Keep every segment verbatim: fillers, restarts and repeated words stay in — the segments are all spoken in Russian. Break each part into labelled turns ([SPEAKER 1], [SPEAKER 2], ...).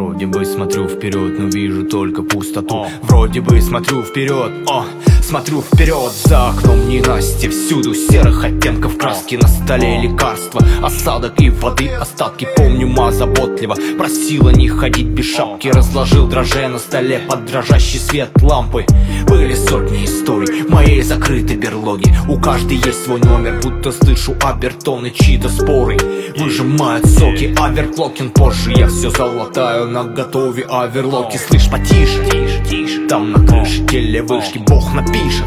[SPEAKER 1] Вроде бы смотрю вперед, но вижу только пустоту. Вроде бы смотрю вперед, о, смотрю вперед. За окном ненастье, всюду серых оттенков краски. На столе лекарства, осадок и воды остатки. Помню, ма заботливо просила не ходить без шапки. Разложил дрожжи на столе под дрожащий свет лампы. Были сотни историй в моей закрытой берлоге. У каждой есть свой номер, будто слышу обертоны, чьи-то споры. Выжимают соки, оверклокин позже. Я все залатаю на готове оверлоки. Слышь, потише, тише, тише. Там на крыше телевышки Бог напишет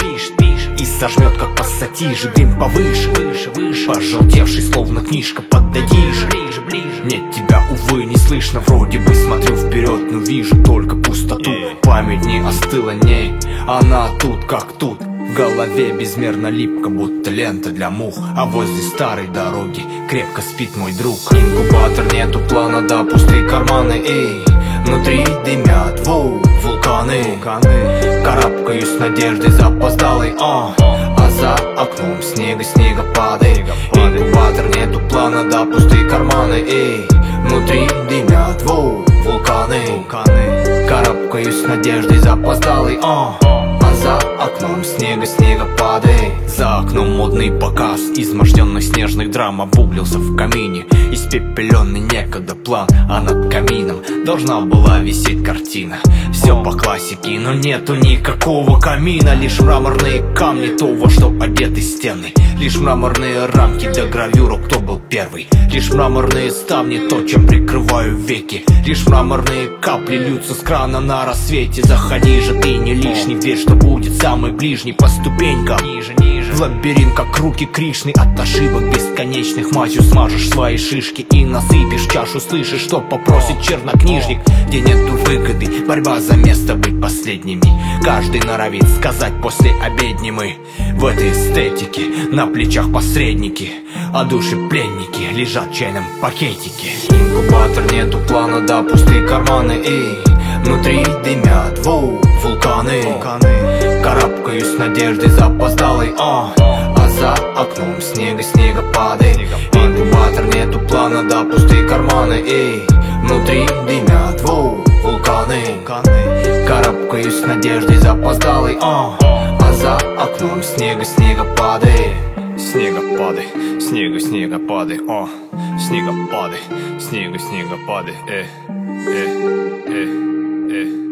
[SPEAKER 1] и сожмет, как пассатижи. Дым повыше, выше, выше. Пожелтевший, словно книжка, подойди же, ближе, ближе. Нет, тебя, увы, не слышно. Вроде бы смотрю вперед, но вижу только пустоту. Память не остыла, ней она тут как тут. В голове безмерно липко, будто лента для мух. А возле старой дороги крепко спит мой друг. Инкубатор, нету плана, да пустые карманы, эй. Внутри дымят, воу, вулканы. Карабкаюсь с надеждой запоздалой, а, а за окном снега, снегопады. Инкубатор, нету плана, да пустые карманы, эй. Внутри дымят, воу, вулканы. Карабкаюсь с надеждой запоздалой, а, а за окном снега, снегопады. За окном модный показ изможденных снежных драм обуглился в камине. Испепеленный некогда план, а над камином должна была висеть картина. Все по классике, но нету никакого камина. Лишь мраморные камни, то, во что одеты стены. Лишь мраморные рамки для гравюра, кто был первый. Лишь мраморные ставни, то, чем прикрываю веки. Лишь мраморные капли льются с крана на рассвете. Заходи же, ты не лишний, верь, что будет самый ближний по ступенькам. Ниже, ниже. В лабиринт, как руки Кришны. От ошибок бесконечных мазью смажешь свои шишки и насыпешь чашу. Слышишь, что попросит чернокнижник, где нету выгоды, борьба за место быть последними. Каждый норовит сказать после обедни мы в этой эстетике. На плечах посредники, а души пленники лежат в чайном пакетике. Инкубатор, нету плана, да пустые карманы, эй. Внутри дымят, воу, вулканы. Карабкаюсь с надеждой запоздалой, а, а за окном снега, снегопады. Инкубатор, нету плана, да пустые карманы, эй. Внутри дымят, воу, вулканы. Карабкаюсь с надеждой запоздалой, а, а за окном снега, снегопады. Снегопады, снега, снегопады, о, снегопады, снега, снегопады, э, э, э, э.